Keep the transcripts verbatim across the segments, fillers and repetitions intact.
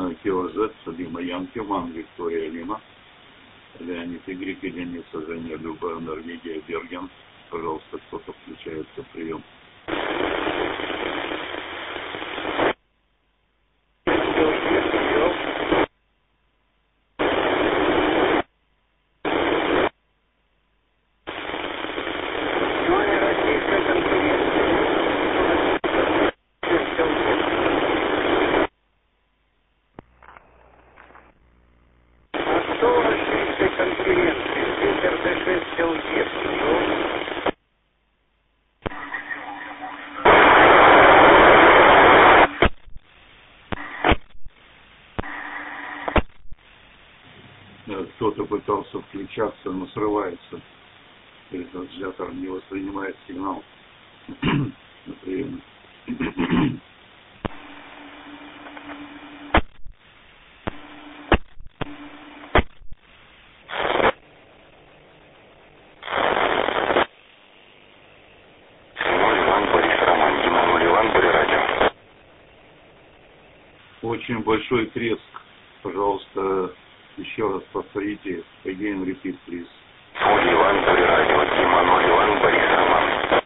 Кио-Зет, Лима Янки, Ван Виктория Лима, Леонид Игорь, единица Женя Люба, Норвегия, Берген. Пожалуйста, кто-то включается, прием. Кто-то пытался включаться, но срывается. Транслятор не воспринимает сигнал на приеме. Очень большой треск. Пожалуйста, еще раз повторите. Again, repeat, please. Иван, радио, Дима, Иван, Борис, Роман.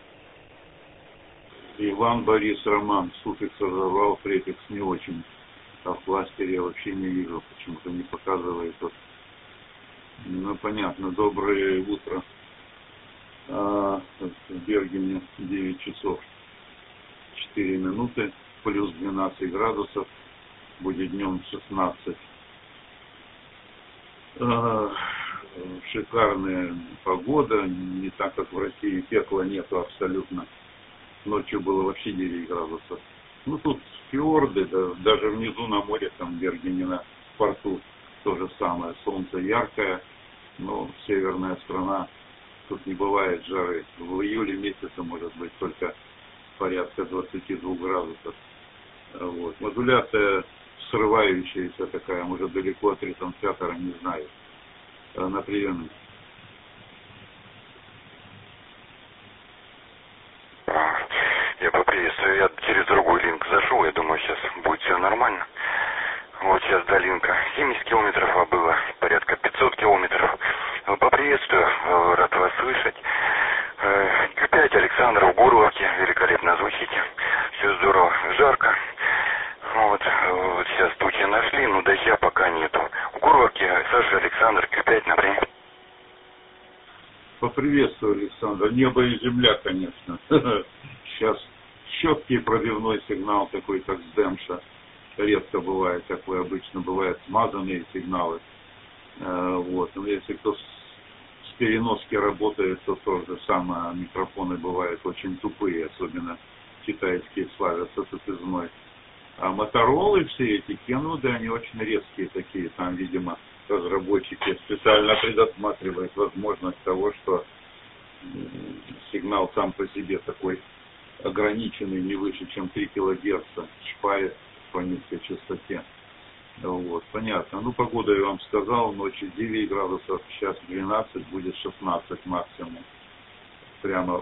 Иван, Борис, Роман. Суффикс разорвал, префикс не очень. А в кластере я вообще не вижу. Почему-то не показывает. Вот. Ну, понятно. Доброе утро. А, в Бергене девять часов четыре минуты. Плюс двенадцать градусов. Будет днем шестнадцать. Шикарная погода, не так как в России, пекла нету абсолютно. Ночью было вообще девять градусов. Ну тут фьорды, да, даже внизу на море, там в Бергене на порту то же самое. Солнце яркое, но северная страна, тут не бывает жары. В июле месяце может быть только порядка двадцать два градусов. Вот. Модуляция срывающаяся такая, может далеко от ретранслятора, не знаю. На приеме. Я поприветствую, я через другой линк зашел, я думаю, сейчас будет все нормально. Вот сейчас до линка семьдесят километров, а было порядка пятьсот километров. Поприветствую, рад вас слышать. Q пять, Александр, в Горловке, великолепно звучите. Все здорово, жарко. Вот, вот сейчас тучи нашли, но дождя пока нету. В Горловке Саша, Александр, Q пять на время. Поприветствую, Александр. Небо и земля, конечно. Сейчас четкий пробивной сигнал такой, как с Демша. Редко бывает такой, обычно бывают смазанные сигналы. Вот. Но если кто с переноски работает, то то же самое. Микрофоны бывают очень тупые, особенно китайские славятся тупизной. А моторолы все эти, кеноды, они очень резкие такие. Там, видимо, разработчики специально предусматривают возможность того, что сигнал сам по себе такой ограниченный, не выше, чем три килогерца, шпает по низкой частоте. Вот, понятно. Ну, погода я вам сказал, ночью девять градусов, сейчас двенадцать, будет шестнадцать максимум. Прямо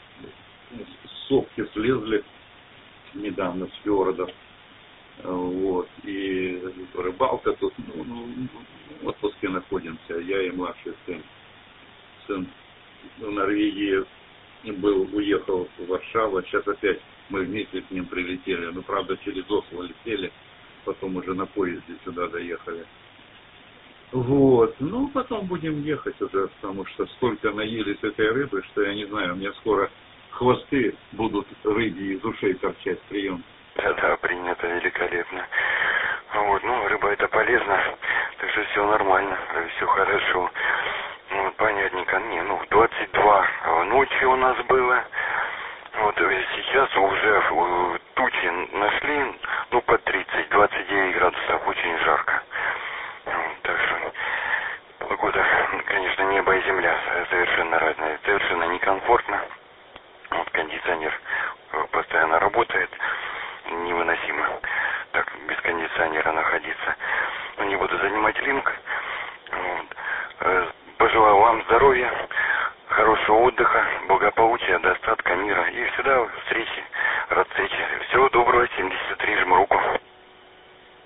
сопки слезли недавно с фьордов. Вот, и рыбалка тут, ну, ну, в отпуске находимся, я и младший сын. Сын в Норвегии был, уехал в Варшаву, сейчас опять мы вместе с ним прилетели, ну, правда, через Осло летели, потом уже на поезде сюда доехали. Вот, ну, потом будем ехать уже, потому что столько наелись этой рыбы, что я не знаю, у меня скоро хвосты будут рыбьи из ушей торчать, прием. Да, да, принято, великолепно. Вот, ну, рыба это полезно, так что все нормально, все хорошо. Ну, понятненько, не, ну, двадцать два ночью у нас было. Вот сейчас уже тучи нашли, ну, по тридцать, двадцать девять градусов, очень жарко. Так что погода, конечно, небо и земля совершенно разные, совершенно некомфортно. Вот кондиционер постоянно работает, невыносимо так без кондиционера находиться. Но не буду занимать линк. Вот. Пожелаю вам здоровья, хорошего отдыха, благополучия, достатка, мира и всегда встречи, рад встрече. Всего доброго, семьдесят три, жму руку.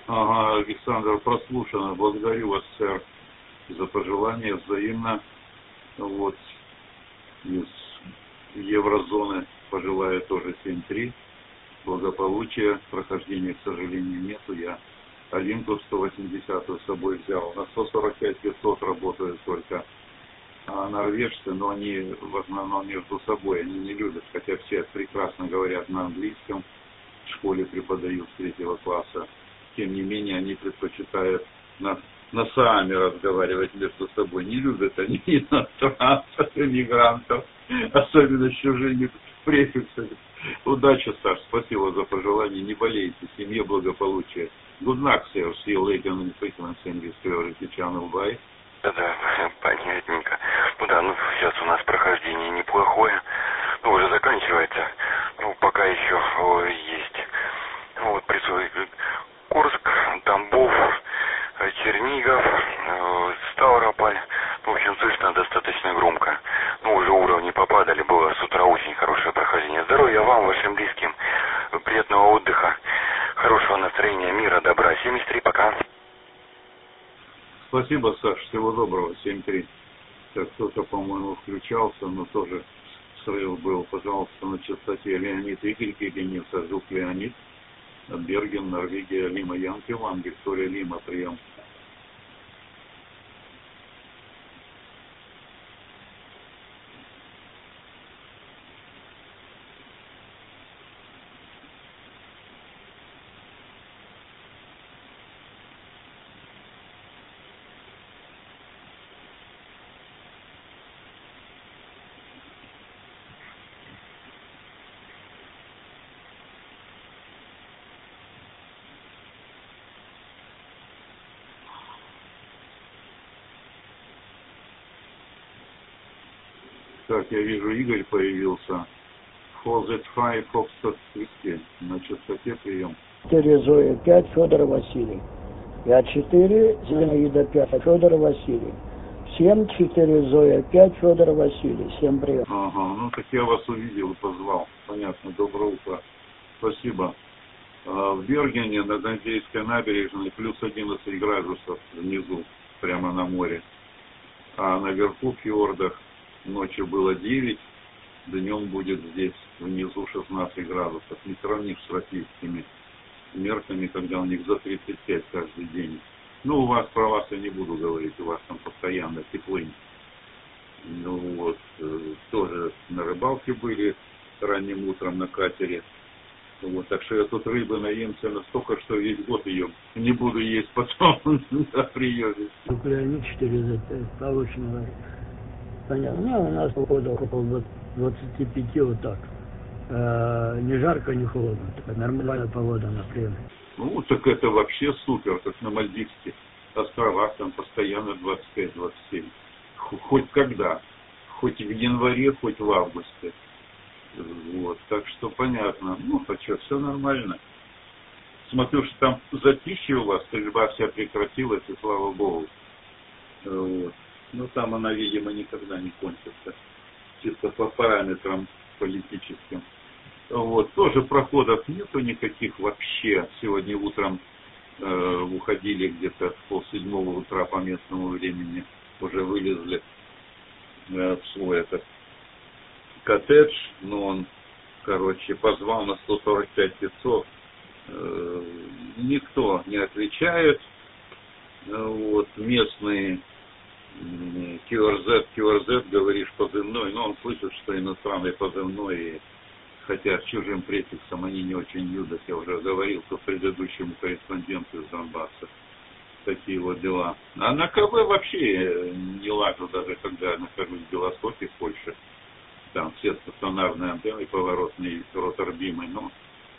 Ага, Александр, прослушано. Благодарю вас, сэр, за пожелания взаимно. Вот. Из еврозоны пожелаю тоже семь три. Благополучия, прохождения, к сожалению, нету. Я Олимпу сто восемьдесят с собой взял. На сто сорок пять пятьсот работают только а норвежцы, но они в основном между собой, они не любят, хотя все прекрасно говорят на английском, в школе преподают с третьего класса. Тем не менее, они предпочитают на, на сааме разговаривать между собой. Не любят они иностранцев, иммигрантов, особенно с чужими префиксами. Удачи, Саш, спасибо за пожелание. Не болейте, семье благополучия. Good luck, sir. See you later on the frequency in this priority channel. Bye. Да-да, понятненько. Ну да, ну сейчас у нас прохождение неплохое. Ну, уже заканчивается. Ну, пока еще о, есть. Ну, вот присутствует Курск, Тамбов, Чернигов, э, Ставрополь. Ну, в общем, слышно достаточно громко. Ну, уже уровни попадали, было с утра очень хорошее прохождение. Здоровья вам, вашим близким, приятного отдыха, хорошего настроения, мира, добра. семьдесят три, пока. Спасибо, Саш, всего доброго, семь три. Так, кто-то, по-моему, включался, но тоже срыв был. Пожалуйста, на частоте Леонид Игорь, Киренница, Жук Леонид, Берген, Норвегия, Лима Янки, Ван, Виктория Лима, прием. Так, я вижу, Игорь появился. фор зет пять Foxtrot Whiskey. На частоте прием. четыре Зоя пять Федор Василий. пять четыре Зинаида пять Федор Василий. семь четыре Зоя пять Федор Василий. Всем прием. Ага, ну так я вас увидел и позвал. Понятно, доброе утро. Спасибо. В Бергене на Дандейской набережной плюс одиннадцать градусов внизу, прямо на море. А наверху в фьордах ночью было девять, днем будет здесь внизу шестнадцать градусов. Не сравнишь с российскими мерками, когда у них за тридцать пять каждый день. Ну, у вас про вас я не буду говорить, у вас там постоянно теплынь. Ну вот, тоже на рыбалке были ранним утром на катере. Вот, так что я тут рыбы наемся настолько, что весь год ее не буду есть потом на приеме. Леонид четыре зет пять, получено. Понятно. Ну, у нас погода около двадцати пяти, вот так. Э, не жарко, не холодно. Такая нормальная погода на приеме. Ну, так это вообще супер, как на Мальдивских островах, там постоянно двадцать пять двадцать семь. Хоть когда. Хоть в январе, хоть в августе. Вот, так что понятно. Ну, а что, все нормально. Смотрю, что там затишье у вас, стрельба вся прекратилась, и слава богу. Вот. Ну, там она, видимо, никогда не кончится. Чисто по параметрам политическим. Вот. Тоже проходов нету никаких вообще. Сегодня утром э, уходили где-то в полседьмого утра по местному времени. Уже вылезли э, в свой этот коттедж. Но он, короче, позвал на сто сорок пять пятьсот. Э, никто не отвечает. Вот. Местные кью ар зет, кью ар зет, говоришь позывной, но он слышит, что иностранный позывной, и хотя с чужим префиксом они не очень любят, я уже говорил по предыдущему корреспонденту из Донбасса. Такие вот дела. А на КВ вообще не лажу, даже когда нахожусь в Белостоке, в Польше. Там все стационарные антенны поворотные, роторбимы, но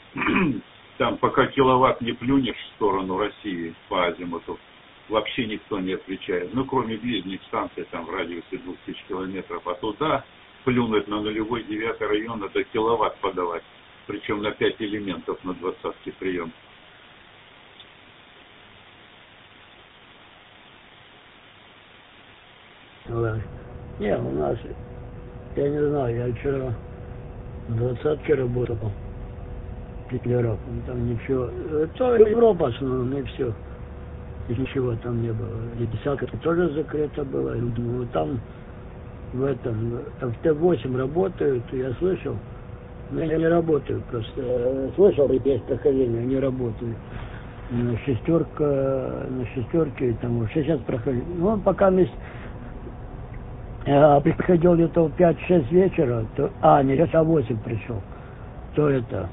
там пока киловатт не плюнешь в сторону России по азимуту, вообще никто не отвечает. Ну, кроме ближних станций, там в радиусе двух тысяч километров. А туда плюнуть на нулевой девятый район, надо киловатт подавать. Причем на пять элементов на двадцатке прием. Не, у нас, я не знаю, я вчера в двадцатке работал. Гитлеров, там ничего. То Европа в основном, и все. И ничего там не было. И десятка тоже закрыта была. И думаю, там в этом, в Т восемь работают, я слышал. Но я не работаю просто. Слышал, есть прохождение, не работаю. На шестерка, на шестерке, там уже сейчас проходил. Ну, пока мы я приходил где-то в пять-шесть вечера, то, а, не, я в восемь пришел, то это,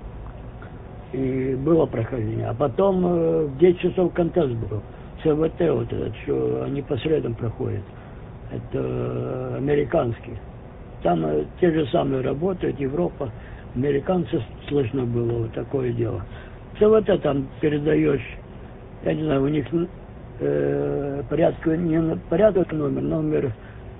и было прохождение. А потом э, в десять часов контест был, С В Т вот этот, что они по средам проходят, это э, американский. Там э, те же самые работают, Европа, американцы слышно было, вот такое дело. С В Т там передаешь, я не знаю, у них э, порядка, не порядок номер, номер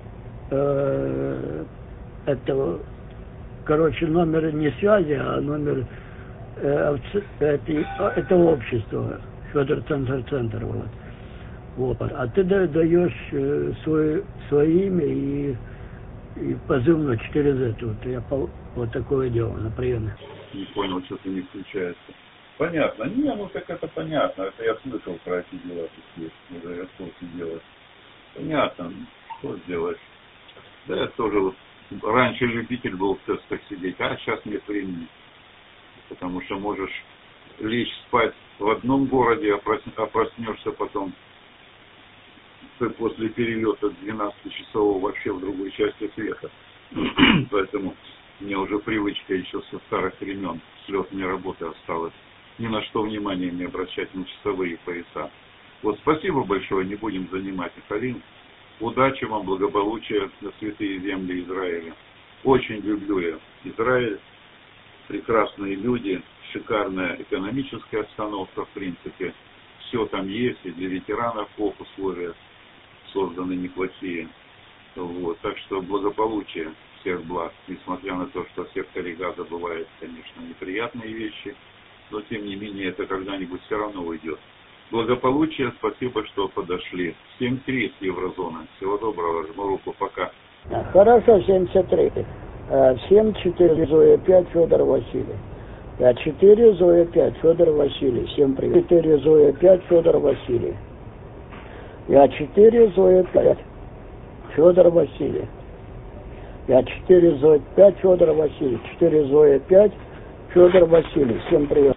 э, этого, короче, номер не связи, а номер э, это, это общество, Федор Центр Центр, вот. Вот. А ты даешь э, свое, свое имя и, и позывной через это. Вот, я по, вот такое дело на приеме. Не понял, что-то не включается. Понятно. Не, ну так это понятно. Это я слышал про эти дела такие. Уже что делать. Понятно. Что сделаешь? Да, я тоже вот раньше любитель был в тестах сидеть, а сейчас нет времени. Потому что можешь лечь спать в одном городе, а проснешься потом после перелета двенадцатичасового вообще в другой части света. Поэтому мне уже привычка еще со старых времен, с летной работы осталась. Ни на что внимания не обращать на часовые пояса. Вот спасибо большое, не будем занимать Ахалин. Удачи вам, благополучия на святые земли Израиля. Очень люблю я Израиль. Прекрасные люди, шикарная экономическая обстановка, в принципе. Все там есть, и для ветеранов ох, условия созданы неплохие. Вот. Так что благополучие, всех благ. Несмотря на то, что в секторе газа бывают, конечно, неприятные вещи, но тем не менее это когда-нибудь все равно уйдет. Благополучие, спасибо, что подошли. семь три с еврозоны. Всего доброго, жму руку, пока. Хорошо, семьдесят три. семь четыре Зоя пять Федор Василий. пять четыре Зоя пять Федор Василий. Всем привет. четыре Зоя пять Федор Василий. пять четыре Зоя пять Федор Василий. пять четыре Зоя пять Федор Василий. четыре Зоя пять Федор Василий. Всем привет.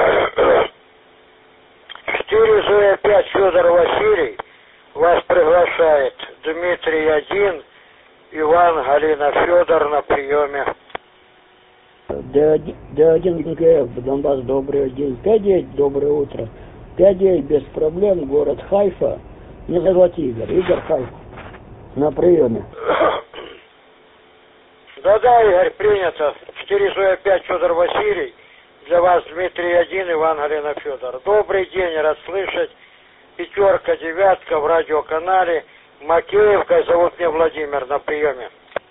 четыре Зоя пять Федор Василий. Вас приглашает Дмитрий один, Иван, Галина, Федор на приеме. Д один ГФ, Донбасс, добрый день. пять девять, доброе утро. пять девять, без проблем, город Хайфа. Не зовут Игорь, Игорь Хайфа. На приеме. Да-да, Игорь, принято. четыре Зоя пять Федор Василий. Для вас Дмитрий один, Иван, Галина, Федор. Добрый день, рад слышать. Пятерка, девятка в радиоканале. Макеевка, зовут меня Владимир, на приеме.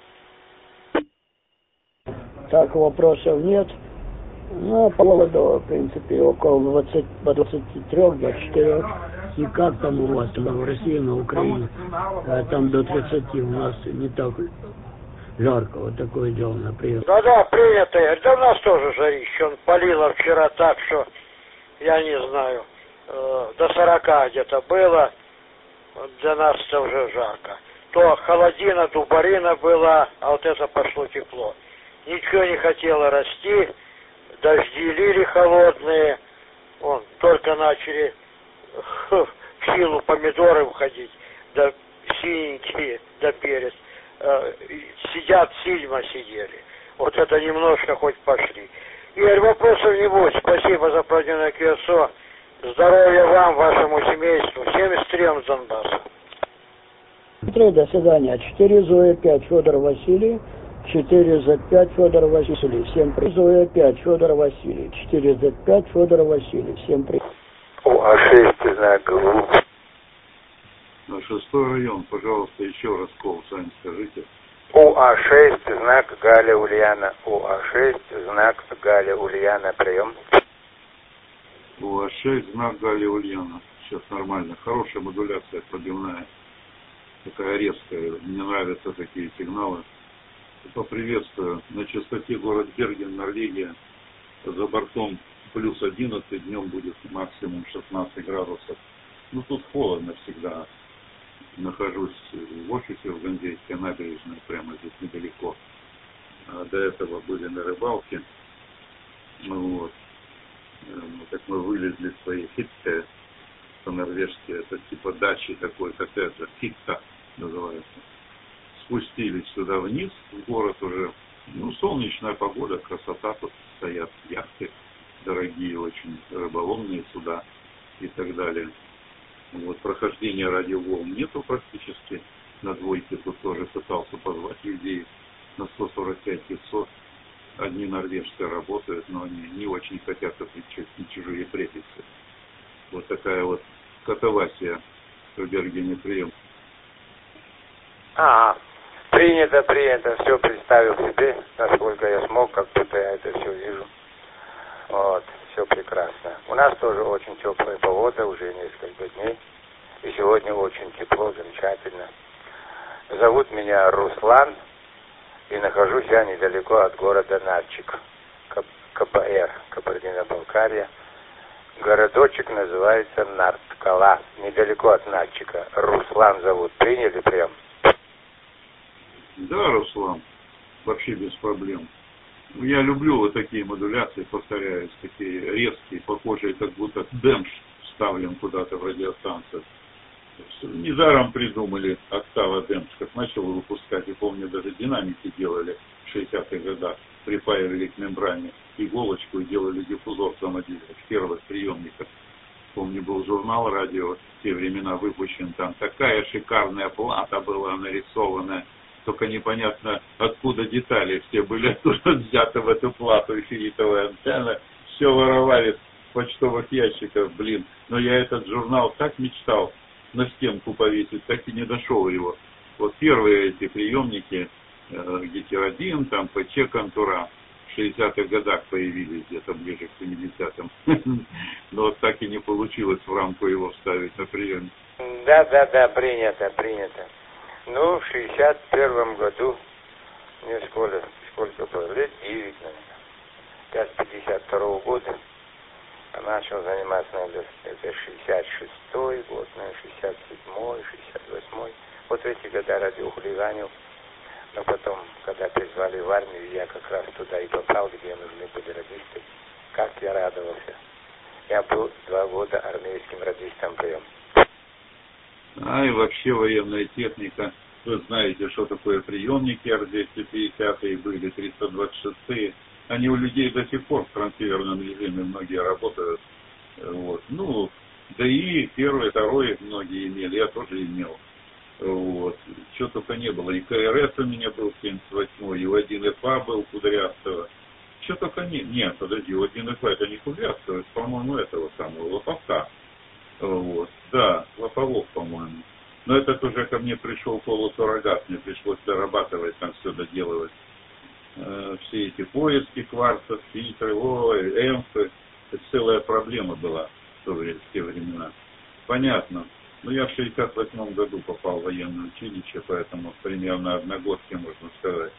Так, вопросов нет. Ну, по поводу, в принципе, около двадцати, двадцати трёх, двадцати четырёх. И как там у вас, там, в России, на Украине, там до тридцати у нас не так жарко, вот такое дело, например. Да-да, принято, Игорь. Да у нас тоже жарище. Он палило вчера так, что, я не знаю, э, до сорока где-то было. Для нас это уже жарко. То холодина, дубарина была, а вот это пошло тепло. Ничего не хотело расти, дожди лили холодные, вон, только начали в силу помидоры входить, да синенькие, да перец. Э, сидят, сильно сидели. Вот это немножко хоть пошли. Игорь, вопросов не будет. Спасибо за пройденное КСО. Здоровья вам, вашему семейству. семьдесят три с Донбасса. До свидания. четыре Зоя пять Федор Василий. четыре З пять Федор Василий. Всем привет. Зоя пять Федор Василий. четыре З пять Федор Василий. Всем привет. О, А шесть знак. Шестой район, пожалуйста, еще раз кол, сами скажите. У А шесть знак Галя Ульяна. У А шесть знак Галя Ульяна. Прием. У А шесть знак Галя Ульяна. Сейчас нормально. Хорошая модуляция, пробивная. Такая резкая. Мне нравятся такие сигналы. Поприветствую. На частоте город Берген, Норвегия. за бортом плюс одиннадцать, днем будет максимум шестнадцать градусов. Ну, тут холодно всегда. Нахожусь в офисе в Ганзейской набережной, прямо здесь недалеко. А до этого были на рыбалке. Ну, вот. Ну, так мы вылезли в свои хитты, по-норвежски, это типа дачи такой, коттеджа, хитта называется. Спустились сюда вниз, в город уже. Ну, солнечная погода, красота, тут стоят яхты, дорогие очень, рыболовные суда и так далее. Вот, прохождения радиоволн нету практически. На двойке тут тоже пытался позвать людей на сто сорок пять пятьсот. Одни норвежцы работают, но они не очень хотят отвечать на чужие префиксы. Вот такая вот катавасия в Бергене прием. Ага, принято, принято, все представил себе, насколько я смог, как будто я это все вижу. Вот, все прекрасно. У нас тоже очень теплая погода, уже несколько дней. И сегодня очень тепло, замечательно. Зовут меня Руслан, и нахожусь я недалеко от города Нарчик, КПР, Кабардино-Балкария. Городочек называется Нарткала, недалеко от Нарчика. Руслан зовут, приняли прям? Да, Руслан, вообще без проблем. Я люблю вот такие модуляции, повторяюсь, такие резкие, похожие, как будто демпш вставлен куда-то в радиостанцию. Недаром придумали октава демпш, как начал выпускать, и помню, даже динамики делали в шестидесятых годах, припаивали к мембране иголочку и делали диффузор самодельный в первых приемниках. Помню, был журнал радио, в те времена выпущен, там такая шикарная плата была нарисованная, только непонятно, откуда детали все были оттуда взяты в эту плату, и ферритовая антенна, все воровали в почтовых ящиках, блин. Но я этот журнал так мечтал на стенку повесить, так и не дошел его. Вот первые эти приемники, э, Гитер один, там ПЧ контура, в шестидесятых годах появились, где-то ближе к семидесятым. Но вот так и не получилось в рамку его вставить на приемник. Да, да, да, принято, принято. Ну, в шестьдесят первом году, мне сколько, сколько было, лет девять, наверное. Я с пятьдесят второго года начал заниматься, наверное, это шестьдесят шестой год, наверное, шестьдесят седьмой, шестьдесят восьмой. Вот в эти года радиохулиганил. Но потом, когда призвали в армию, я как раз туда и попал, где нужны были радисты. Как я радовался. Я был два года армейским радистом прием. А и вообще военная техника. Вы знаете, что такое приемники ар двести пятьдесят были, триста двадцать шесть. Они у людей до сих пор в трансферном режиме многие работают. Вот. Ну, да и первый, второй многие имели, я тоже имел. Вот. Что только не было. И КРС у меня был семьдесят восьмой, и У один эф А был Кудрявцева. Что только не... Нет, подожди, У один эф А это не Кудрявцева, это, по-моему, этого самого Лоповка. Вот. Да, Лоповок, по-моему. Но этот уже ко мне пришел полусуррогат, мне пришлось дорабатывать, там все доделывать. Э, все эти поиски, кварцев, фильтры, ой, эмфы. Это целая проблема была в, то время, в те времена. Понятно. Ну, я в шестьдесят восьмом году попал в военное училище, поэтому примерно одногодки, можно сказать.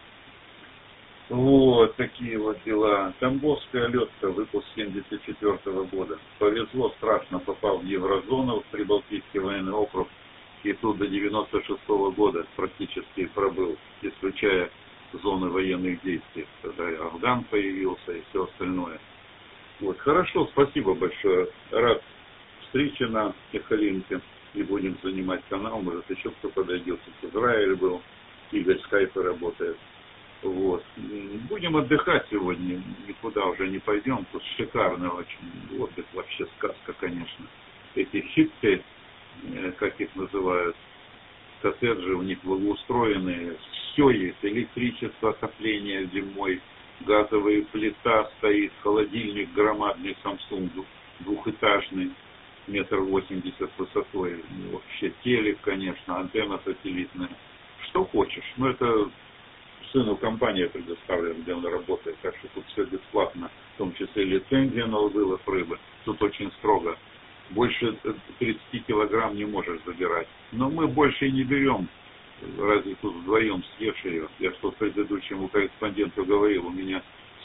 Вот такие вот дела. Тамбовская летка, выпуск семьдесят четвёртого года. Повезло, страшно, попал в еврозону, в Прибалтийский военный округ. И тут до девяносто шестого года практически пробыл, исключая зоны военных действий, когда и Афган появился и все остальное. Вот, хорошо, спасибо большое. Рад встрече на Техолинке. И будем занимать канал, может еще кто подойдет. Из Израиля был, Игорь в скайпе работает. Вот. Будем отдыхать сегодня, никуда уже не пойдем. Тут шикарный очень отдых, вообще сказка, конечно. Эти хитты, как их называют, коттеджи у них благоустроенные. Все есть, электричество, отопление зимой, газовая плита стоит, холодильник громадный Samsung двухэтажный, метр восемьдесят высотой, вообще телек, конечно, антенна сателлитная, что хочешь. Но это сыну компания предоставлена, где он работает, так что тут все бесплатно, в том числе лицензия на вылов рыбы. Тут очень строго. Больше тридцати килограмм не можешь забирать. Но мы больше и не берем. Разве тут вдвоем съешь ее? Я что предыдущему корреспонденту говорил, у меня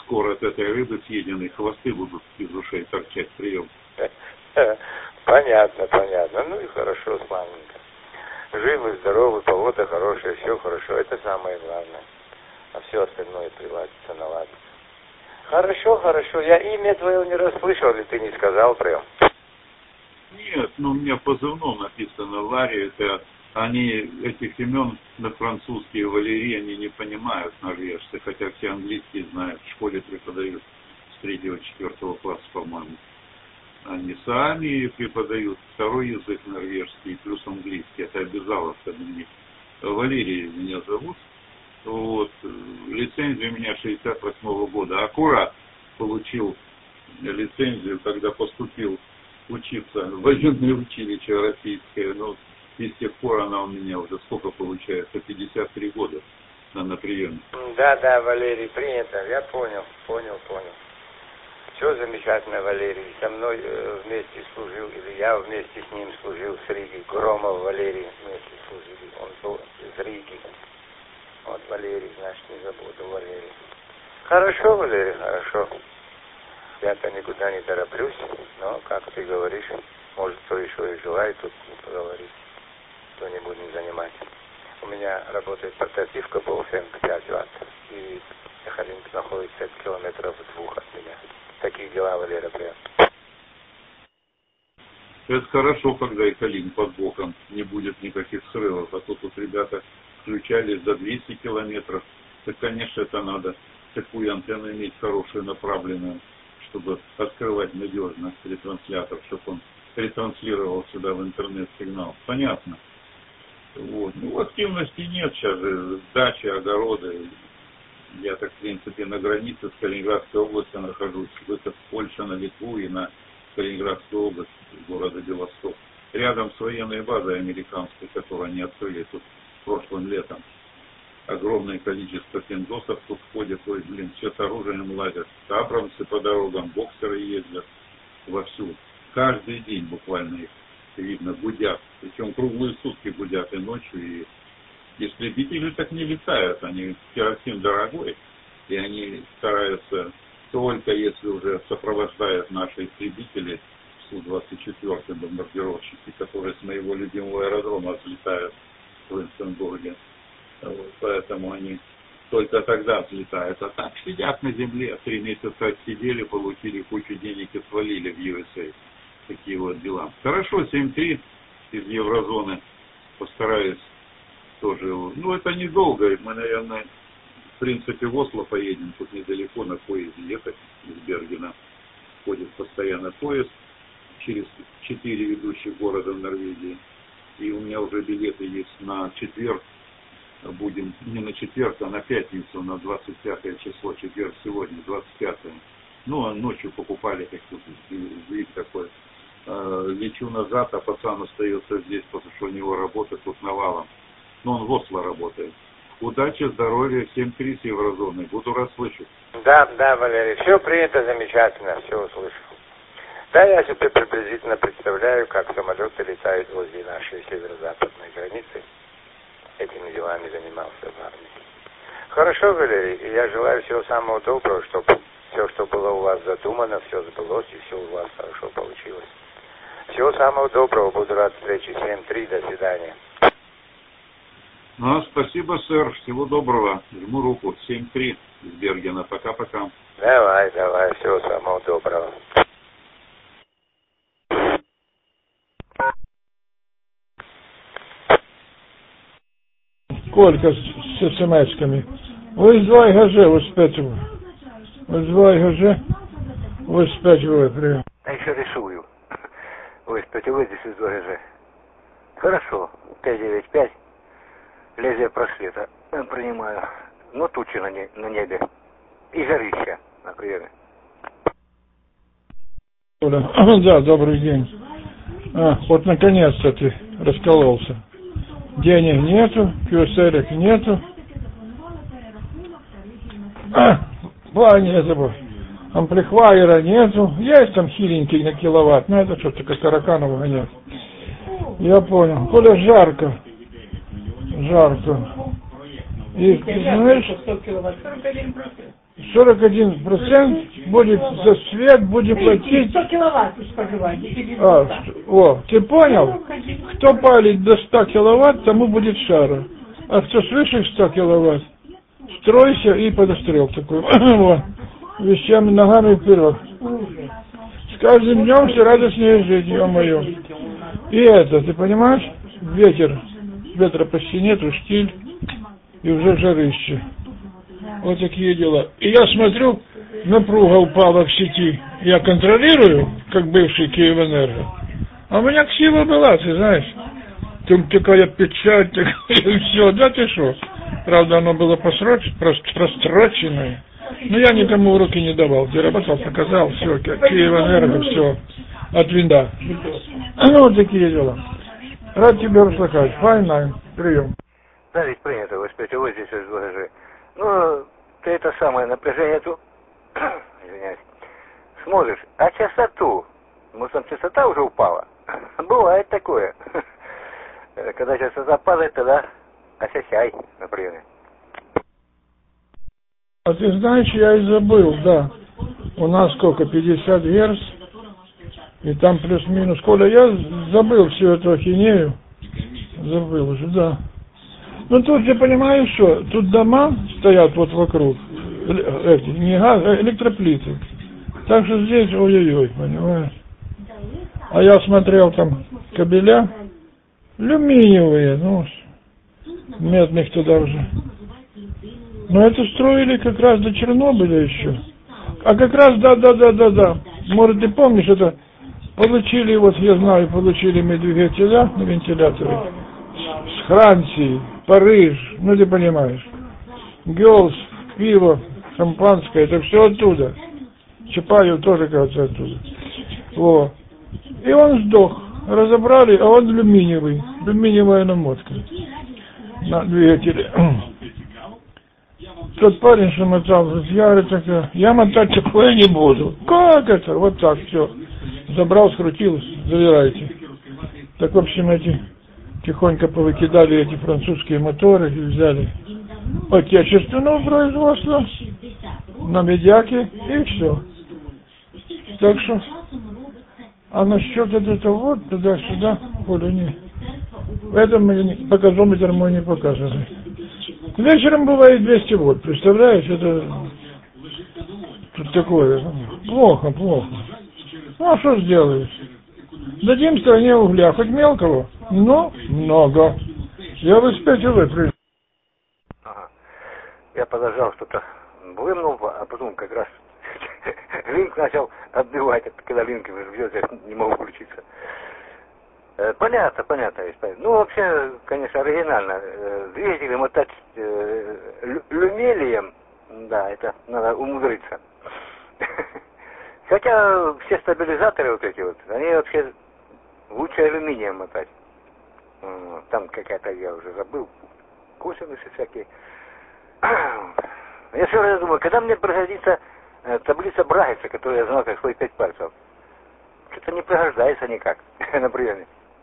скоро от этой рыбы съеденной хвосты будут из ушей торчать. Прием. Понятно, понятно. Ну и хорошо, славненько. Живы, здоровы, погода хорошая, все хорошо. Это самое главное. А все остальное приладится, наладится. Хорошо, хорошо. Я имя твое не расслышал, или ты не сказал прям? Нет, ну у меня позывном написано Ларри. Это они этих имен на французский Валерий они не понимают, норвежцы, хотя все английские знают. В школе преподают с третьего-четвертого класса, по-моему. Они сами преподают второй язык норвежский плюс английский. Это обязаловка для них. Валерий меня зовут. Вот. Лицензия у меня шестьдесят восьмого года. Аккурат получил лицензию, когда поступил учиться в военное училище российское. Но и с тех пор она у меня уже сколько получается? пятьдесят три года на приеме. Да, да, Валерий, принято. Я понял, понял, понял. Все замечательно, Валерий. Со мной э, вместе служил, или я вместе с ним служил с Риги. Громов Валерий вместе служили. Он был из Риги. Вот Валерий, значит, не забуду Валерий. Хорошо, Валерий, хорошо. Я-то никуда не тороплюсь, но, как ты говоришь, может, кто еще и желает тут поговорить, кто не будет занимать. У меня работает портативка Болфенг пять ватт, и Сахалинск находится километров двух от меня. Такие дела, Валера, прям. Это хорошо, когда и Калин под боком, не будет никаких срывов, а тут вот ребята включались за двести километров. Так, конечно, это надо такую антенну иметь хорошую, направленную, чтобы открывать надежно ретранслятор, чтобы он ретранслировал сюда в интернет сигнал. Понятно. Вот. Ну, активности нет сейчас же, дачи, огороды. Я так, в принципе, на границе с Калининградской областью нахожусь, выход с Польши на Литву и на Калининградскую область города Белосток. Рядом с военной базой американской, которую они открыли тут прошлым летом. Огромное количество пиндосов тут ходят, ой, блин, все с оружием ладят. Абрамсы по дорогам, боксеры ездят вовсю. Каждый день буквально их видно, гудят. Причем круглые сутки гудят и ночью, и истребители так не летают. Они керосин дорогой, и они стараются только если уже сопровождают наши истребители Су двадцать четыре бомбардировщики, которые с моего любимого аэродрома взлетают в Инстенбурге. Вот, поэтому они только тогда взлетают. А так сидят на земле. Три месяца сидели, получили кучу денег и свалили в ю эс эй. Такие вот дела. Хорошо, семь три из еврозоны. Постараюсь тоже. Ну, это недолго. Мы, наверное, в принципе, в Осло поедем. Тут недалеко на поезде ехать из Бергена. Ходит постоянно поезд через четыре ведущих города в Норвегии. И у меня уже билеты есть на четверг. Будем не на четверг, а на пятницу, на двадцать пятое число, четверг сегодня, двадцать пятое. Ну, а ночью покупали, как тут сдвиг такой. Лечу назад, а пацан остается здесь, потому что у него работа тут навалом. Но он в Осло работает. Удачи, здоровья, семь три с еврозоны. Буду расслышать. Да, да, Валерий, все принято, замечательно, все услышал. Да, я себе приблизительно представляю, как самолеты летают возле нашей северо-западной границы. Этими делами занимался в армии. Хорошо, Валерий, я желаю всего самого доброго, чтобы все, что было у вас задумано, все сбылось и все у вас хорошо получилось. Всего самого доброго, буду рад встрече. семь три, до свидания. Ну, спасибо, сэр, всего доброго. Жму руку. семь три из Бергена. Пока-пока. Давай, давай, всего самого доброго. Колька с, с смс-ками. Визвай ГЖ, успеть. Визвай ГЖ, успеть прям. А еще рисую. Успеть выйдешь из ГЖ. Хорошо. пять девять пять. Лезвие просвета. Принимаю. Но тучи на, не, на небе. И жарища на приеме. Да, добрый день. А, вот наконец-то ты раскололся. Денег нету, кюселек нету. А, плане этого амплифайера нету. Есть там хиленький на киловатт, но это что-то как тараканов гонять. Я понял. Коля, жарко. Жарко. И ты знаешь, сорок один процент будет за свет, будем платить... сто киловатт споживаете. А, о, ты понял? Кто палит до ста киловатт, тому будет шара. А кто свыше ста киловатт, стройся и подострел такой. Вот. Вещами ногами вперед. С каждым днем все радостнее жить, ё-моё. И это, ты понимаешь? Ветер. Ветра почти нету, штиль. И уже жарище. Вот такие дела. И я смотрю, напруга упала в сети. Я контролирую, как бывший Киевэнерго. А у меня ксива была, ты знаешь. Там такая печать, такая, все, да ты шо. Правда, оно было просроч, простроченное. Но я никому уроки не давал. Где работал, показал, все, Киевэнерго, все. От винда. Ну, вот такие дела. Рад тебя услышать. Файн, прием. Да, ведь принято, вы спите, вот здесь из ВГЖ. Ну, ты это самое напряжение тут, извиняюсь, смотришь, а частоту, может там частота уже упала? Бывает такое. Когда частота падает, тогда осясяй на приеме. А ты знаешь, я и забыл, да. У нас сколько, пятьдесят герц, и там плюс-минус. Коля, я забыл всю эту ахинею. Забыл уже, да. Ну тут, я понимаю, что тут дома стоят вот вокруг, эти, не газ, а электроплиты. Так что здесь ой-ой-ой, понимаешь. А я смотрел там кабеля, алюминиевые, ну, медных туда уже. Но это строили как раз до Чернобыля еще. А как раз, да-да-да-да-да. Может, ты помнишь, это получили, вот я знаю, получили мы двигателя на вентиляторы с Франции, Париж, ну ты понимаешь. Гёлс, пиво, шампанское, это все оттуда. Чапаев тоже, кажется, оттуда. Вот. И он сдох. Разобрали, а он алюминиевый. Алюминиевая намотка на двигателе. Тот парень, что мотал, я говорю, такая, я мотать такое не буду. Как это? Вот так, все. Забрал, скрутил, забирайте. Так, в общем, эти тихонько повыкидали эти французские моторы и взяли отечественного производства на медяке и все. Так что, а насчет этого вот туда-сюда, Коля, не. В этом показометр мой не показывает. Вечером бывает двести вольт, представляешь, это тут такое, плохо, плохо. Ну, а что сделаешь? Дадим стране угля, хоть мелкого, но много. Я в эс-пять УВ. Ага. Я подождал, что-то вымнул, а потом как раз линк начал отбивать, когда линк бьет, я не могу включиться. Понятно, понятно. Ну, вообще, конечно, оригинально. Двигатели мотать люмелием, да, это надо умудриться. Хотя все стабилизаторы вот эти вот, они вообще лучше алюминием мотать. Там какая-то, я уже забыл, косинусы всякие. Я все время думаю, когда мне пригодится таблица Брагеса, которую я знал как свои пять пальцев. Что-то не пригождается никак на приеме.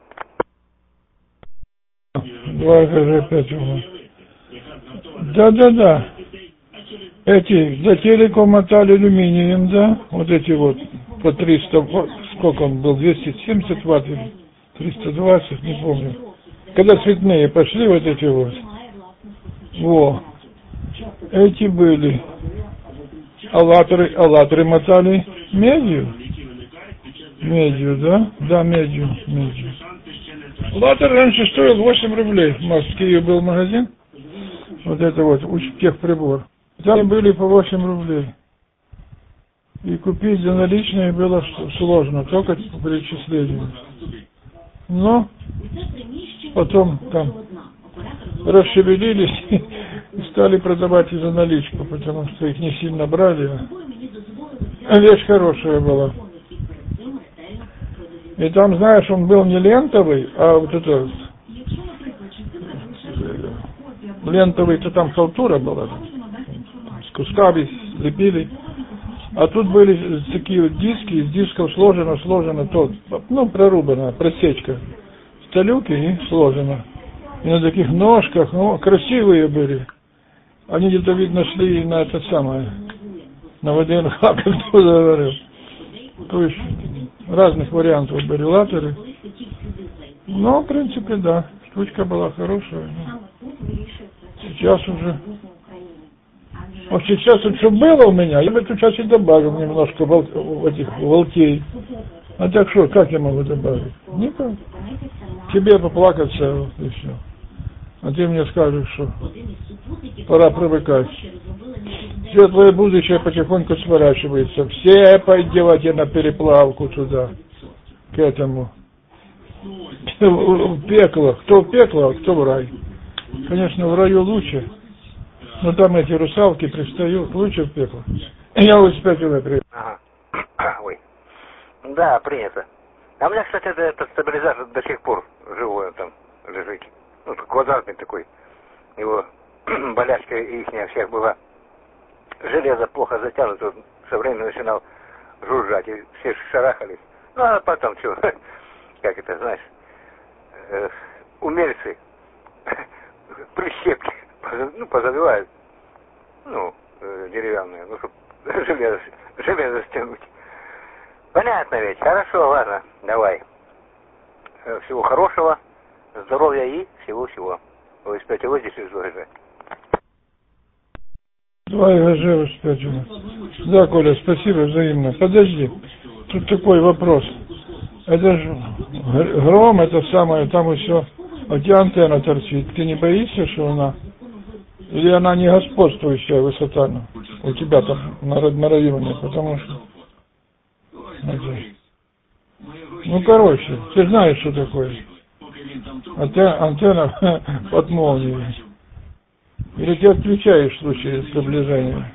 Два ГЖ пять угол. Да-да-да. Эти за телеком мотали алюминием, да? Вот эти вот по триста, вот, сколько он был, двести семьдесят ватт или триста двадцать, не помню. Когда цветные пошли вот эти вот. Во. Эти были. Аллаторы, аллаторы мотали медью. Медью, да? Да, медью, медью. Латер раньше стоил восемь рублей. У нас в Киеве был магазин. Вот это вот, техприбор. Там были по восемь рублей. И купить за наличные было сложно, только по перечислению. Но потом там расшевелились и стали продавать и за наличку, потому что их не сильно брали. А вещь хорошая была. И там, знаешь, он был не лентовый, а вот это лентовый-то там халтура была. С кусками лепили. А тут были такие вот диски, из дисков сложено, сложено, то, ну, прорубано, просечка. Сталюки и сложено. И на таких ножках, ну, красивые были. Они где-то, видно, шли на это самое, на ВДНХ, как кто говорил. То есть разных вариантов были латеры. Но, в принципе, да, штучка была хорошая. Но сейчас уже... Вот сейчас вот что было у меня, я бы тут сейчас и добавил немножко вол... этих волтей. А так что, как я могу добавить? Никак. Тебе поплакаться, вот, и все. А ты мне скажешь, что пора привыкать. Светлое будущее потихоньку сворачивается. Все пойдете на переплавку туда, к этому. В пекло. Кто в пекло, а кто в рай. Конечно, в раю лучше. Но там эти русалки пристают. Лучше в пекло. Я вот спятил это. Ага. Ой. Да, принято. А у меня, кстати, этот стабилизатор до сих пор живой там лежит. Ну, квадратный такой. Его болячка ихняя всех была. Железо плохо затянуто, со временем начинал жужжать, и все шарахались. Ну, а потом что, как это, знаешь, э, умельцы прищепки, ну, позабивают, ну, э, деревянные, ну, чтобы железо, железо стянуть. Понятно ведь, хорошо, ладно, давай. Всего хорошего, здоровья и всего-всего. Вы спите вот здесь из ВГЖ. Два ВГЖ успеть. Да, Коля, спасибо взаимно. Подожди, тут такой вопрос. Это же гром, это самое, там еще, у тебя антенна торчит. Ты не боишься, что она, или она не господствующая высота у тебя там на, на районе, потому что... Ну, короче, ты знаешь, что такое. Антенна под молнией. Или ты отключаешь в случае приближения?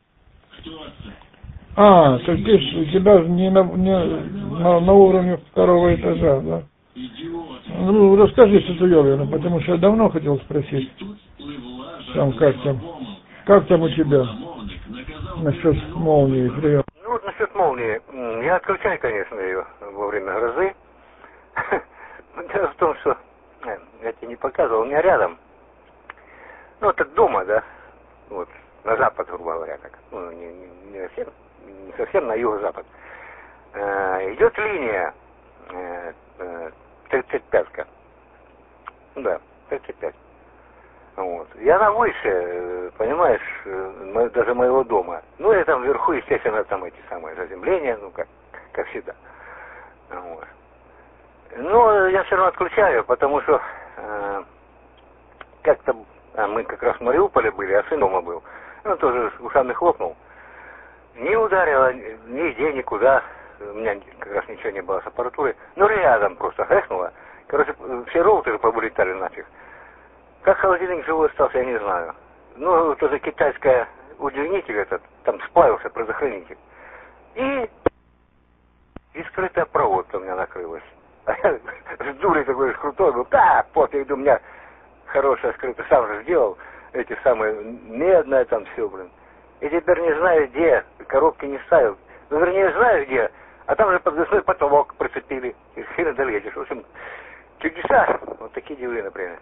А, так ты ж, у тебя не на, не на, на уровне второго этажа, да? Ну, расскажи Сатуевину, потому что я давно хотел спросить. Там, как там? Как там у тебя? Насчет молнии, прием. Ну, вот насчет молнии. Я отключаю, конечно, ее во время грозы. Дело в том, что я тебе не показывал, у меня рядом. Ну, это дома, да, вот, на запад, грубо говоря, так, ну, не, не, не, совсем, не совсем на юго-запад, э, идет линия э, э, тридцать пятка, да, тридцать пять, вот, и она выше, понимаешь, э, даже моего дома, ну, и там вверху, естественно, там эти самые заземления, ну, как, как всегда, вот. Но я все равно отключаю, потому что э, как-то А мы как раз в Мариуполе были, а сын дома был. Он тоже ушами хлопнул. Не ударило нигде, никуда. У меня как раз ничего не было с аппаратурой. Ну, рядом просто хэкнуло. Короче, все роутеры повылетали нафиг. Как холодильник живой остался, я не знаю. Ну, тоже китайская удлинитель этот, там сплавился предохранитель. И, и скрытая проводка у меня накрылась. А я с дурой такой крутой был. Да, пофиг, у меня... Хорошая скрытая, сам же сделал эти самые, медное там все, блин. И теперь не знаю где, коробки не ставил. Ну, вернее, знаю где, а там же подвесной потолок прицепили. И хрен долетишь. В общем, чудеса. Вот такие дела, например.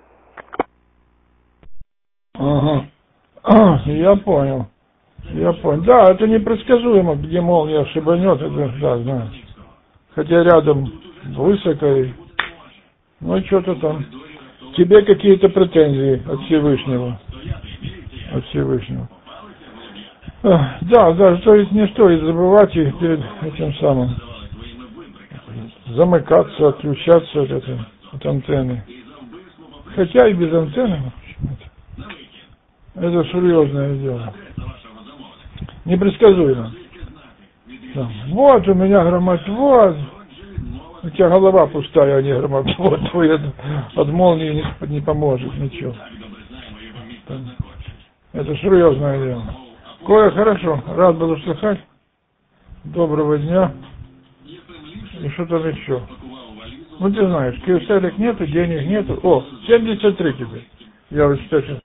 Ага. А, я понял. Я понял. Да, это непредсказуемо, где молния шибанет, это, да, знаю. Хотя рядом высоко и... Ну, что-то там... Тебе какие-то претензии от Всевышнего? От Всевышнего. Да, да, то есть не стоит забывать и перед этим самым замыкаться, отключаться от, этой, от антенны. Хотя и без антенны, это серьезное дело. Непредсказуемо. Да. Вот у меня громотвод. У тебя голова пустая, а не громотвод твой от, от молнии не, не поможет ничего. Это серьезное дело. Коля, хорошо, рад был услышать. Доброго дня. И что там еще? Ну ты знаешь, киоселек нету, денег нету. О, семьдесят три тебе. Я вот сейчас.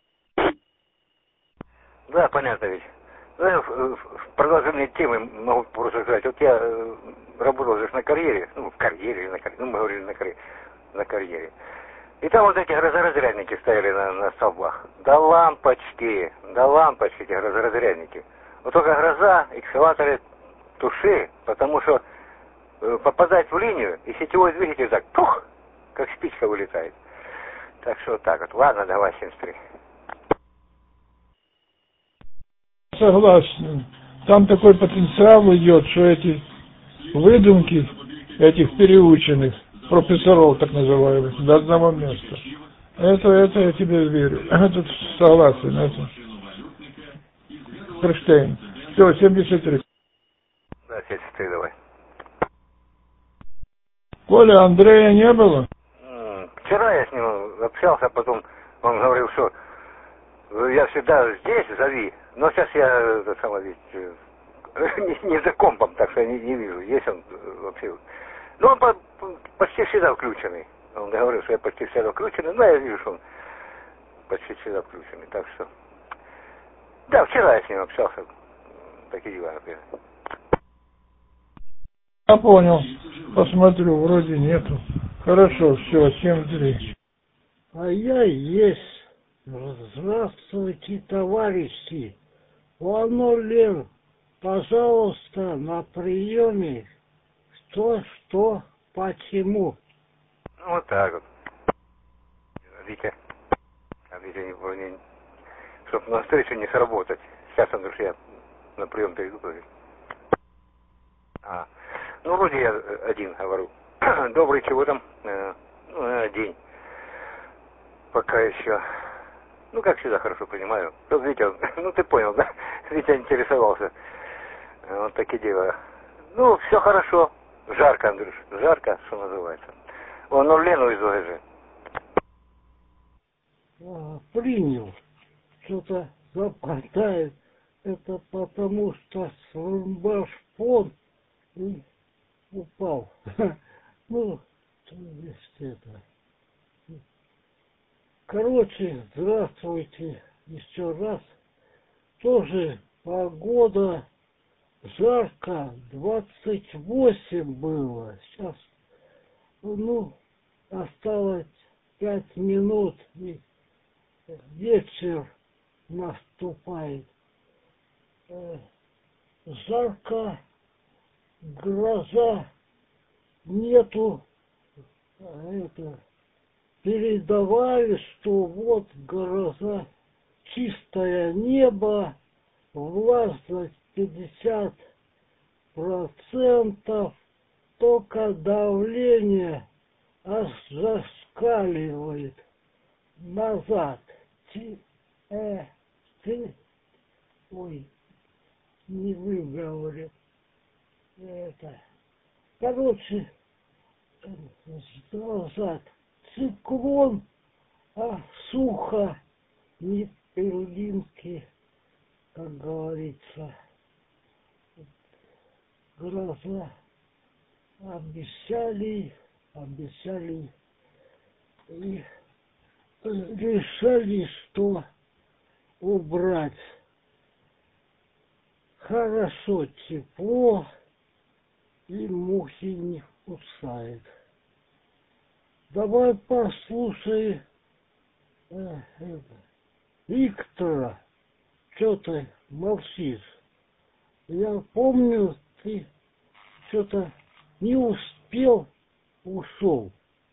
Да, понятно ведь. Ну, в, в продолжение темы могу просто сказать. Вот я э, работал же на карьере, ну, в карьере, на карьере, ну, мы говорили на карьере, на карьере. И там вот эти грозоразрядники стояли на, на столбах. Да лампочки, да лампочки эти грозоразрядники. Вот только гроза, экскаваторы туши, потому что э, попадать в линию, и сетевой двигатель так, пух, как спичка вылетает. Так что вот так вот. Ладно, давай, семьдесят три. Согласен. Там такой потенциал идет, что эти выдумки этих переученных профессоров, так называемых, до одного места. Это, это я тебе верю. Это согласен. Это Ферштейн. Все, семьдесят три. Да, семьдесят три давай. Коля, Андрея не было? Вчера я с ним общался, потом он говорил, что я всегда здесь, зови. Но сейчас я, это самое, ведь, не, не за компом, так что я не, не вижу, есть он вообще. Ну, он по, почти всегда включенный. Он говорил, что я почти всегда включенный, но я вижу, что он почти всегда включенный. Так что, да, вчера я с ним общался, такие дела, например. Я понял. Посмотрю, вроде нету. Хорошо, все, семь три. А я есть. Здравствуйте, товарищи. Лен, пожалуйста, на приеме. Что, что, почему? Ну, вот так вот. Витя. А Витя не, не, чтоб на встречу не сработать. Сейчас, Андрюш, я на прием перейду. А, ну, вроде я один говорю. Добрый, чего там? Э, ну, день. Пока еще. Ну, как всегда, хорошо понимаю. Тут Витя, ну, ты понял, да? Витя интересовался. Вот такие дела. Ну, все хорошо. Жарко, Андрюш. Жарко, что называется. Он, ну, Лену из ОГЖ. А, принял. Что-то западает. Это потому что сломбашпон и упал. Ну, то есть это. Короче, здравствуйте еще раз. Тоже погода жарко, двадцать восемь было. Сейчас, ну, осталось пять минут, и вечер наступает. Жарко, гроза, нету, это, передавали, что вот гроза, чистое небо, влажность пятьдесят процентов, только давление аж зашкаливает назад. Ти, э, ты, ой, не выговорил. Это, короче, назад. Циклон, а сухо, не перлинки, как говорится. Гроза. Обещали, обещали и решили, что убрать. Хорошо, тепло, и мухи не кусают. Давай послушай э, это, Виктора. Что ты молчишь? Я помню, ты что-то не успел, ушел.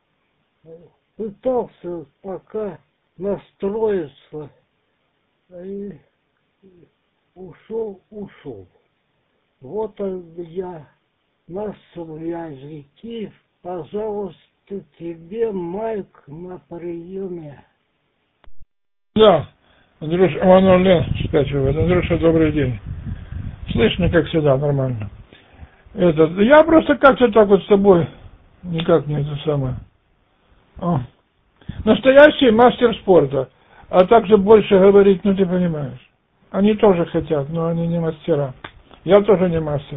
Пытался пока настроиться. И ушел, ушел. Вот я на связи. Пожалуйста, тебе майк на приеме. Да, Андрюша, Иван Лен скачивает. Андрюша, добрый день. Слышно, как всегда, нормально. Это, я просто как-то так вот с тобой, никак не это самое. О. Настоящий мастер спорта, а также больше говорить, ну ты понимаешь. Они тоже хотят, но они не мастера. Я тоже не мастер.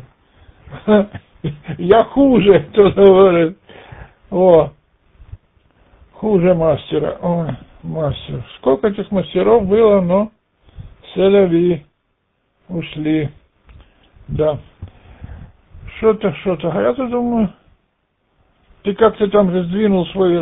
Я хуже, кто говорит. О, хуже мастера. Ой, мастер. Сколько этих мастеров было, но селяви ушли. Да. Что-то, что-то. А я-то думаю, ты как-то там же сдвинул свои,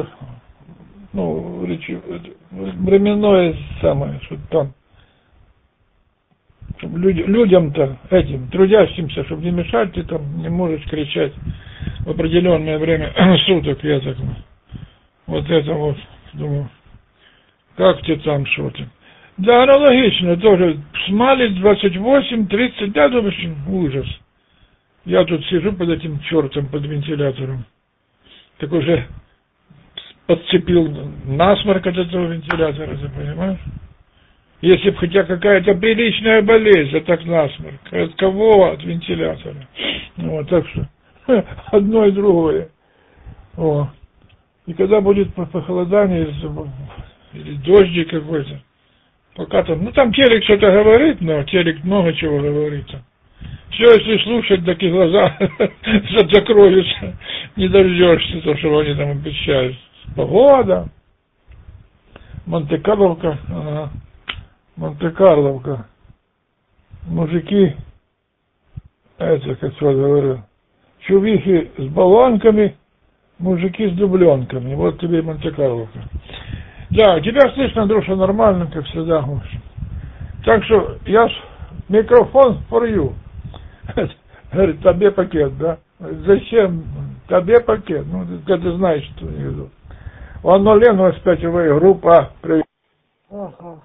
ну, речи, временное самое, что там. Чтобы люд, людям-то, этим, трудящимся, чтобы не мешать, ты там не можешь кричать в определенное время суток, я так вот это вот, думаю, как ты там, что ты. Да, аналогично, тоже смалить двадцать восемь тридцать, да, думаешь, ужас. Я тут сижу под этим чертом, под вентилятором. Так уже подцепил насморк от этого вентилятора, ты понимаешь? Если бы хотя какая-то приличная болезнь, а так насморк. От кого? От вентилятора. Вот, так что одно и другое. О. И когда будет похолодание или дождик какой-то, пока там, ну там телек что-то говорит, но телек много чего говорит. Все, если слушать, так и глаза закроются, не дождешься, то, что они там обещают. Погода, Монте-Карловка, ага. Монте-Карловка. Мужики, это, как я говорю, чувихи с баллонками, мужики с дубленками. Вот тебе и Монте-Карловка. Да, тебя слышно, Андрюша, нормально, как всегда. В общем. Так что, я ж, микрофон for you. Говорит, тебе пакет, да? Зачем? Тебе пакет. Ну, ты, ты знаешь, что я веду. Ладно, Лена, опять вы, группа, привет. Ага,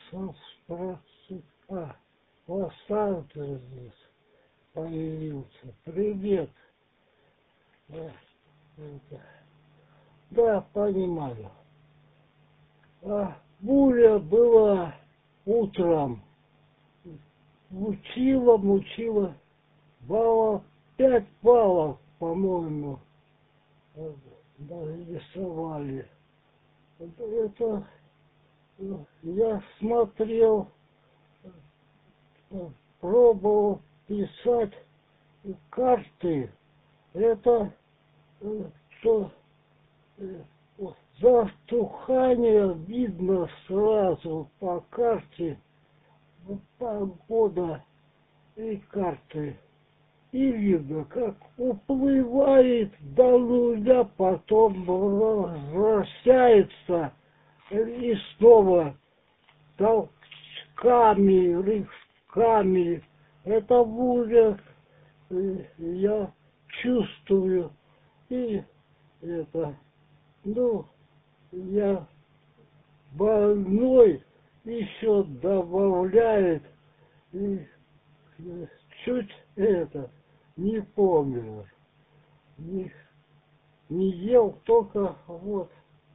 а, Лос-Анджелес появился. Привет. Да, понимаю. А, буря была утром. Мучила, мучила. Баллов, пять баллов, по-моему, нарисовали. Это я смотрел, пробовал писать карты. Это что затухание видно сразу по карте, погода и карты. И видно, как уплывает до нуля, потом возвращается и снова толчками, рывками. Это буря, я чувствую. И это, ну, я больной еще добавляет и чуть это не помню, не, не ел, только вот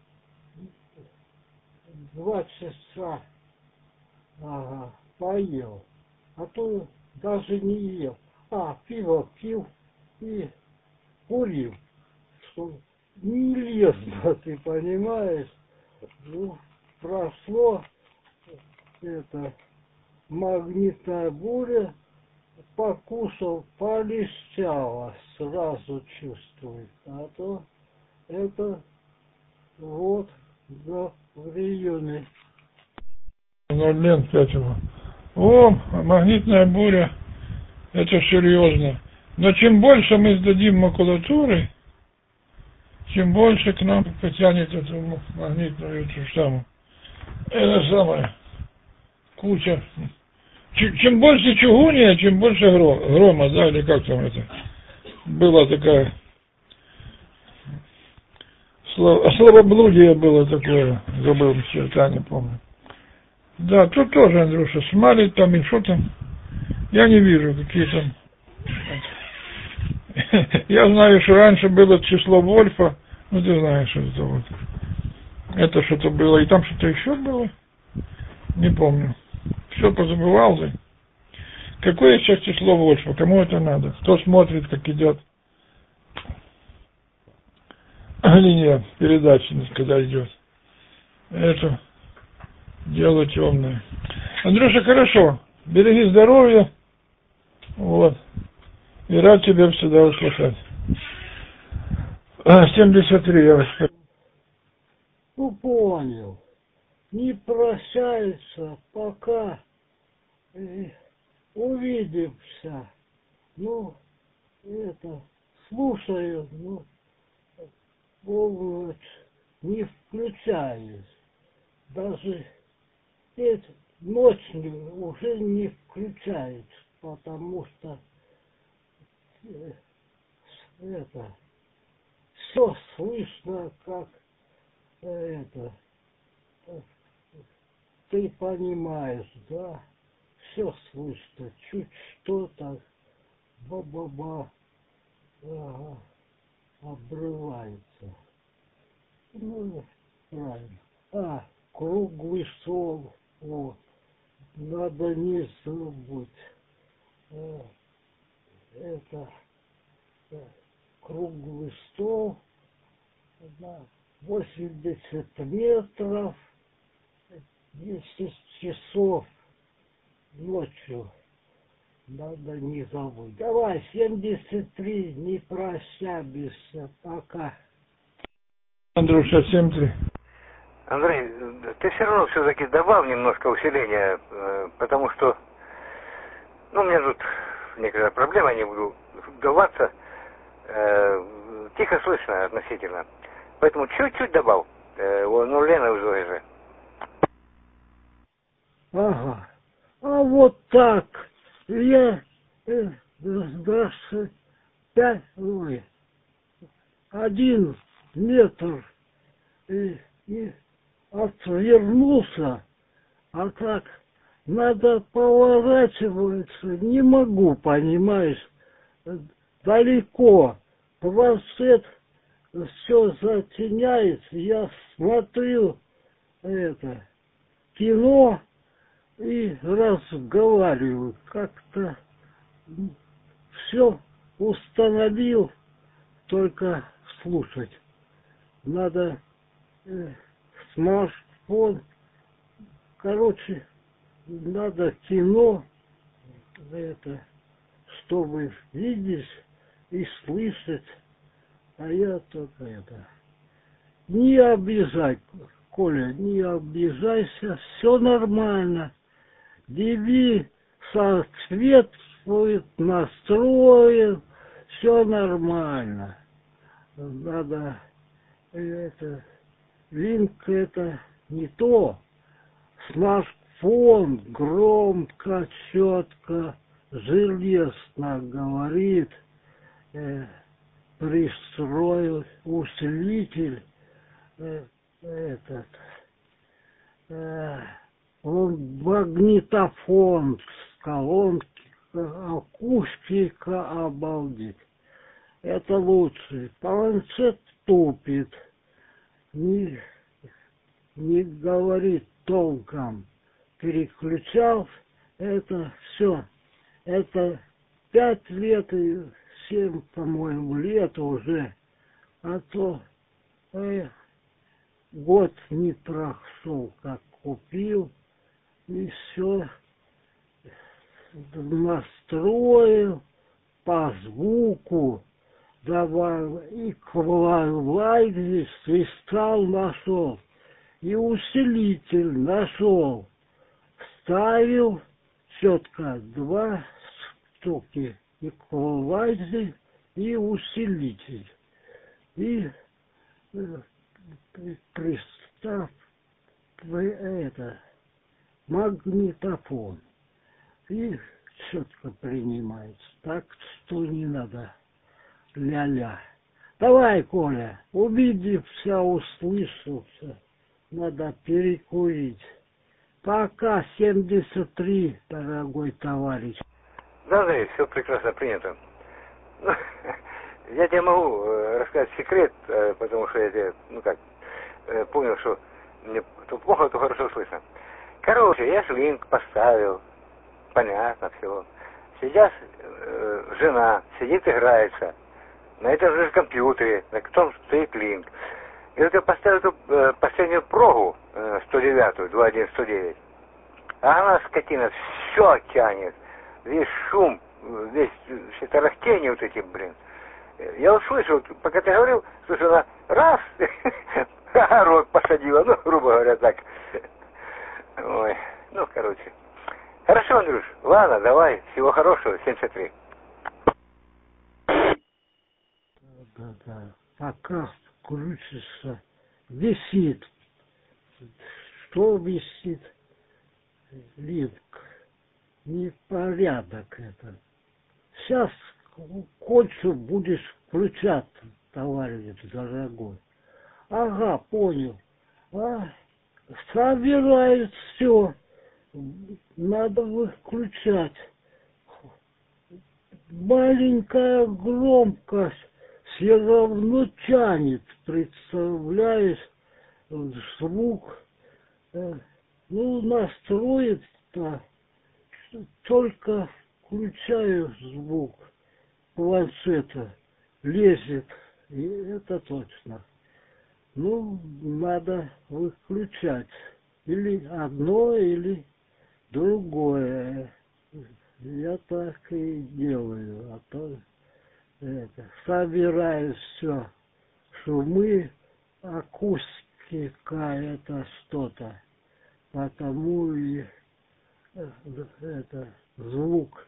два часа, ага, поел, а то даже не ел, а пиво пил и курил, что нелестно, ты понимаешь, ну, прошло это магнитная буря, покусал, полегчало, сразу чувствует. А то это вот да, в районе. ноль лет пятого. О, магнитная буря, это серьезно. Но чем больше мы сдадим макулатуры, чем больше к нам потянет эту магнитную эту самую. Это самое. Куча. Чем больше чугуния, чем больше грома, да, или как там это. Была такая, словоблудие было такое, забыл черта, не помню. Да, тут тоже, Андрюша, смалит там и что там, я не вижу, какие там. Я знаю, что раньше было число Вольфа, ну ты знаешь, что это вот. Это что-то было, и там что-то еще было, не помню. Все позабывал, да. Какое сейчас число Вольфа? Кому это надо? Кто смотрит, как идет линия передачи, когда идет? Это дело темное. Андрюша, хорошо. Береги здоровья. Вот. И рад тебя всегда услышать. семьдесят три, я вас... Ну, понял. Не прощается, пока э, увидимся. Ну, это, слушаю, ну, вот, не включаюсь. Даже эти, ночью уже не включает, потому что э, это все слышно, как э, это э, ты понимаешь, да? Все слышно, чуть что-то ба-ба-ба, ага, обрывается. Ну, правильно. А, круглый стол, вот, надо не забыть. Э, Это э, круглый стол, да, восемьдесят метров, десять часов ночью. Надо не забыть. Давай, семьдесят три, не прощайся, пока. Андрюша, семь три. Андрей, ты все равно все-таки добавь немножко усиления, э, потому что, ну, у меня тут некоторая проблема, я не буду вдаваться. Э, тихо слышно относительно. Поэтому чуть-чуть добавь. Э, ну, Лена уже же. Ага. А вот так. Я э, двадцать пять, ой, один метр и, и отвернулся, а так надо поворачиваться, не могу, понимаешь, далеко, планшет все затеняется, я смотрю это кино и разговариваю, как-то все установил, только слушать. Надо э, смартфон, короче, надо кино, это, чтобы видеть и слышать, а я только это. Не обижай, Коля, не обижайся, все нормально. Диви соответствует настроен, все нормально. Надо это, линк это не то. Смартфон громко, четко, железно говорит, э, пристроил усилитель э, этот. Э, он магнитофон с колонки, акустика, обалдеть. Это лучше. Планшет тупит, не, не говорит толком. Переключал, это все. Это пять лет и семь, по-моему, лет уже. А то э, год не прошел, как купил. И все настроил по звуку, добавил и квалайзер, кристалл нашел, и усилитель нашел. Ставил четко два штуки, и квалайзер, и усилитель. И э, пристав это магнитофон. И четко принимается. Так что не надо ля-ля. Давай, Коля, увидимся, услышался. Надо перекурить. Пока, семьдесят три, дорогой товарищ. Да, да, все прекрасно принято. Ну, я тебе могу э, рассказать секрет, э, потому что я тебе, ну как, э, понял, что мне то плохо, то хорошо слышно. Короче, я же линк поставил, понятно все. Сейчас э, жена сидит, играется на этом же компьютере, на котором стоит линк. И вот я поставил эту э, последнюю прогу, э, сто девятую, два один сто девять. А она, скотина, все тянет. Весь шум, весь, все тарахтения вот эти, блин. Я услышал, пока ты говорил, слушай, она раз, рот посадила, ну, грубо говоря, так. Ой, ну, короче. Хорошо, Андрюш, ладно, давай, всего хорошего, семьдесят три. Да, да, пока крутится, висит. Что висит? Линк. Непорядок это. Сейчас кончу, будешь включаться, товарищ дорогой. Ага, понял. А, собирают все. Надо выключать. Маленькая громкость все равно тянет, представляешь, звук. Ну, настроить-то только включаю звук планшета, лезет, и это точно. Ну, надо выключать или одно, или другое. Я так и делаю, а то это, собираю все, шумы, акустика, это что-то, потому и это звук,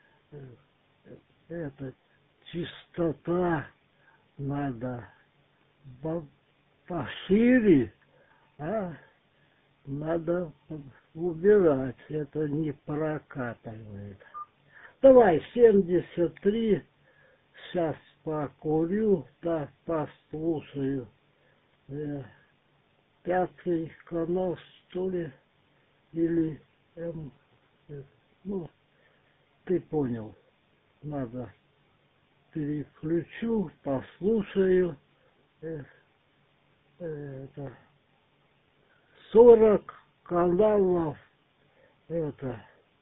это чистота надо пошире, а надо убирать, это не прокатывает. Давай, семьдесят три, сейчас покурю, да, послушаю. Э, пятый канал, что ли, или, эм, э, ну, ты понял, надо переключу, послушаю. Э, э, это сорок каналов, это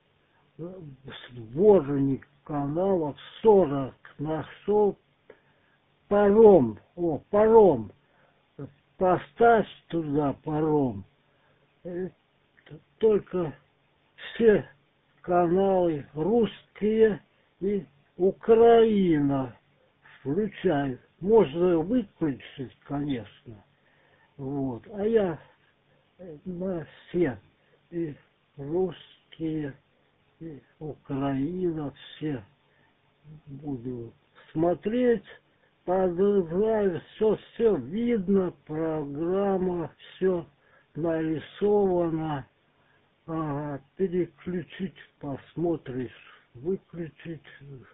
сборник каналов, сорок нашел. Паром, о, паром, поставь туда паром. Это только все каналы русские и Украина включай. Можно выключить, конечно. Вот. А я на все и русские, и Украина, все буду смотреть, подразумеваю, все, все видно, программа, все нарисовано. Ага, переключить, посмотришь, выключить.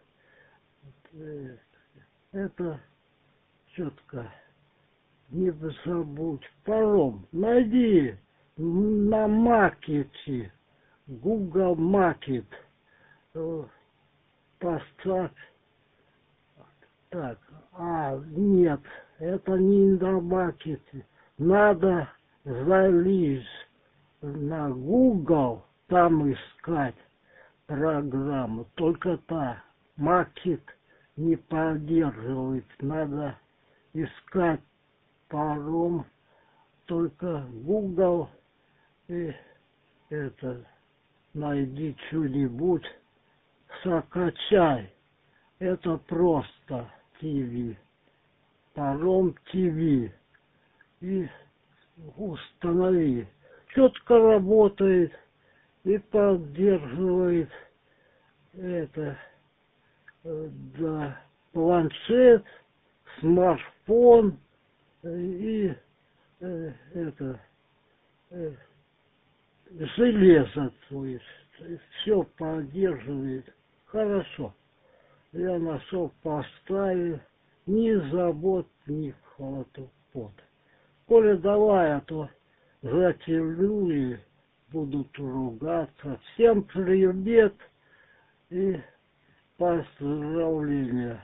Это четко. Не забудь. Паром. Найди на макете. Google Market. Поставь. Так. А, нет. Это не на макете. Надо залезть на Google. Там искать программу. Только та. Макет не поддерживает. Надо искать паром, только Google и это найди что-нибудь, закачай. Это просто ТВ. Паром ТВ. И установи. Четко работает и поддерживает это, да, планшет, смартфон и э, это э, железо, то есть все поддерживает. Хорошо. Я нашел, поставил, ни забот, ни хлопот. Коля, давай, а то затемлю и будут ругаться. Всем привет и поздравления.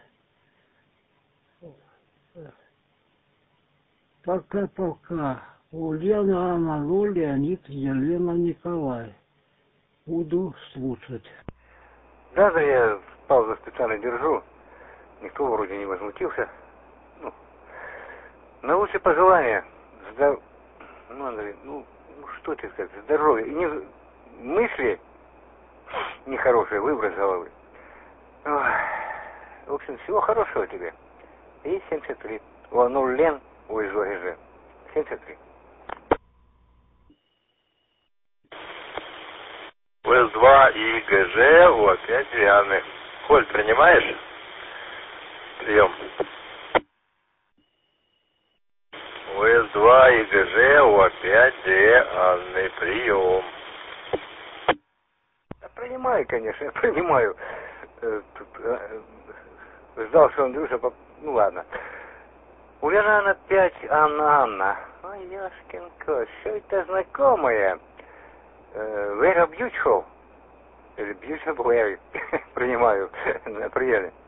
Пока-пока. Ульяна Анна, Леонид, Елена Николай. Буду слушать. Да, да, я паузу специально держу. Никто вроде не возмутился. Ну, наилучшие пожелания. Здор... Ну, Андрей, ну, ну, что тебе сказать, здоровья. И не... мысли нехорошие выброс головы. Ой. В общем, всего хорошего тебе. И семьдесят три. О, Лен, ой, из ОГЖ. семьдесят три. С два и ГЖ, о, опять Дианы. Коль, принимаешь? Прием. С два и ГЖ, о, опять Дианы. Прием. конечно, я понимаю. Э, тут, э, ждал, что Андрюша... Поп... Ну ладно. Ульяна опять Анна Анна. Ой, яшкин кот, все это знакомое. Э, Вера Бьючхол. Или Бьючхол, я принимаю на приеме.